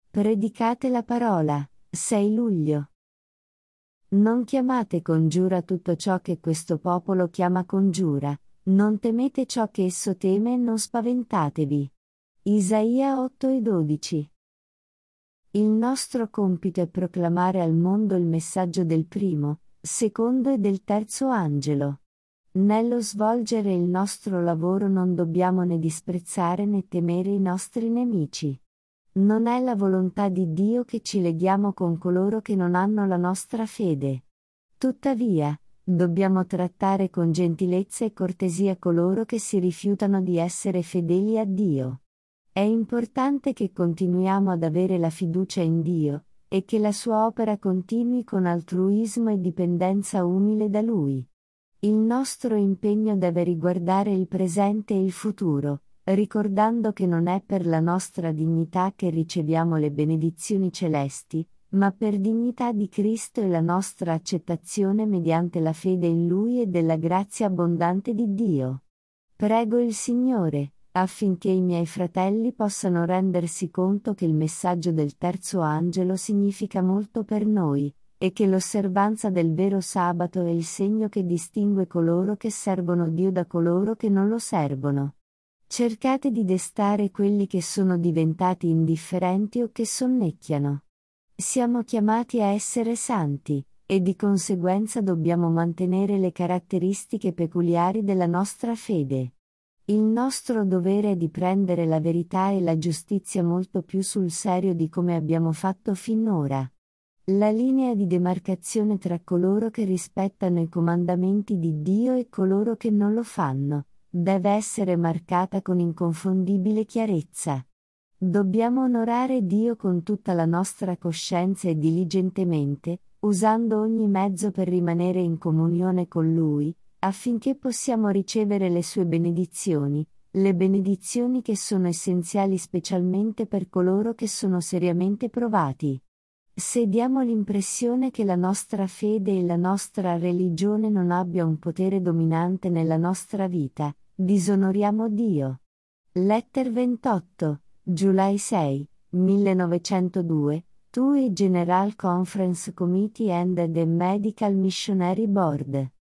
Predicate la parola. 6 luglio. Non chiamate congiura tutto ciò che questo popolo chiama congiura, non temete ciò che esso teme e non spaventatevi. Isaia 8:12. Il nostro compito è proclamare al mondo il messaggio del primo, secondo e del terzo angelo. Nello svolgere il nostro lavoro non dobbiamo né disprezzare né temere i nostri nemici. Non è la volontà di Dio che ci leghiamo con coloro che non hanno la nostra fede. Tuttavia, dobbiamo trattare con gentilezza e cortesia coloro che si rifiutano di essere fedeli a Dio. È importante che continuiamo ad avere la fiducia in Dio, e che la sua opera continui con altruismo e dipendenza umile da Lui. Il nostro impegno deve riguardare il presente e il futuro, ricordando che non è per la nostra dignità che riceviamo le benedizioni celesti, ma per dignità di Cristo e la nostra accettazione mediante la fede in Lui e della grazia abbondante di Dio. Prego il Signore, affinché i miei fratelli possano rendersi conto che il messaggio del terzo angelo significa molto per noi, e che l'osservanza del vero sabato è il segno che distingue coloro che servono Dio da coloro che non lo servono. Cercate di destare quelli che sono diventati indifferenti o che sonnecchiano. Siamo chiamati a essere santi, e di conseguenza dobbiamo mantenere le caratteristiche peculiari della nostra fede. Il nostro dovere è di prendere la verità e la giustizia molto più sul serio di come abbiamo fatto finora. La linea di demarcazione tra coloro che rispettano i comandamenti di Dio e coloro che non lo fanno deve essere marcata con inconfondibile chiarezza. Dobbiamo onorare Dio con tutta la nostra coscienza e diligentemente, usando ogni mezzo per rimanere in comunione con Lui, affinché possiamo ricevere le sue benedizioni, le benedizioni che sono essenziali specialmente per coloro che sono seriamente provati. Se diamo l'impressione che la nostra fede e la nostra religione non abbia un potere dominante nella nostra vita, disonoriamo Dio. Letter 28, July 6, 1902, to a General Conference Committee and the Medical Missionary Board.